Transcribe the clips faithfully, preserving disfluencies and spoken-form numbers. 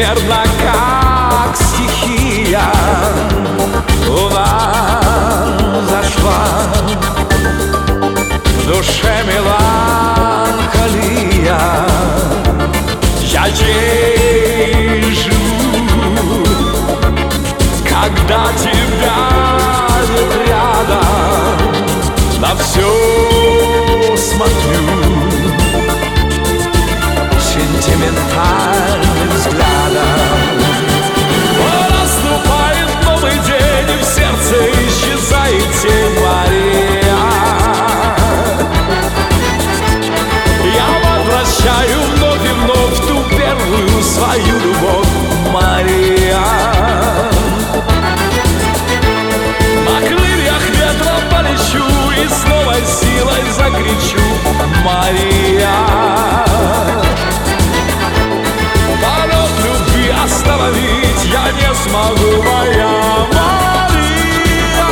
Мерно, как стихия, луна зашла, в душе меланхолия. Я ей живу, когда тебя нет рядом, на все смотрю сентиментальным взглядом. Наступает новый день, и в сердце исчезает тень Мария. Я возвращаю вновь и вновь ту первую свою любовь, Мария. На крыльях ветра полечу и с новой силой закричу, Мария. Полет любви остановить я не смогу, моя Мария.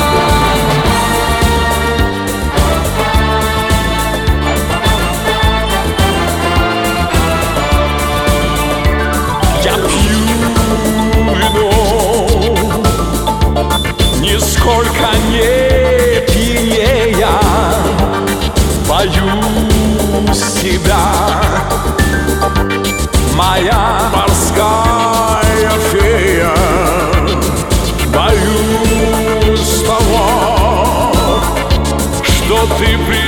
Я пью вино, нисколько не пьянея, боюсь тебя, моя морская фея. Боюсь того, что ты при